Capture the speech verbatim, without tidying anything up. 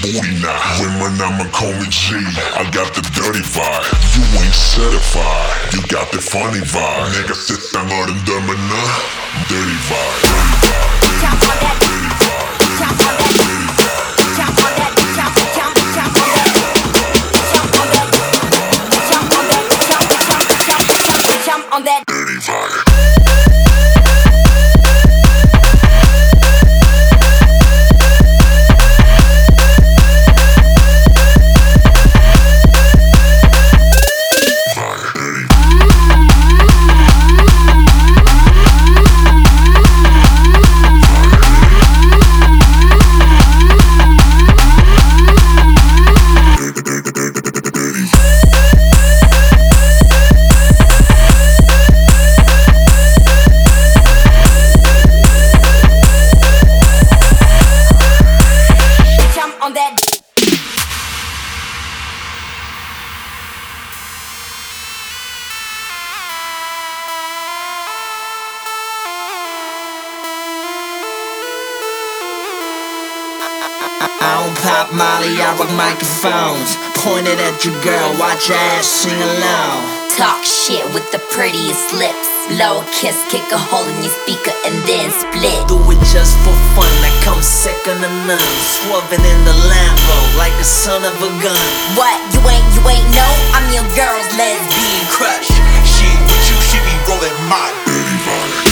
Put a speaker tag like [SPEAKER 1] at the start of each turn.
[SPEAKER 1] booty now. Women, I'ma call me G. I got the dirty vibe. You ain't certified. You got the funny vibe. 내가 세상 어른들만 나 dirty vibe. Dirty vibe. Dirty vibe. Dirty vibe. Dirty vibe.
[SPEAKER 2] On that
[SPEAKER 1] dirty vibe.
[SPEAKER 2] on that.
[SPEAKER 3] I don't pop Molly, I rock microphones. Pointed at your girl, watch your ass sing along.
[SPEAKER 2] Talk shit with the prettiest lips. Blow a kiss, kick a hole in your speaker and then split.
[SPEAKER 3] Do it just for fun, I come second to none. Swerving in the Lambo like a son of a gun.
[SPEAKER 2] What, you ain't, you ain't know? I'm your girl's lesbian
[SPEAKER 3] Being crushed,
[SPEAKER 4] She with you, she be rolling my
[SPEAKER 1] dirty vibe.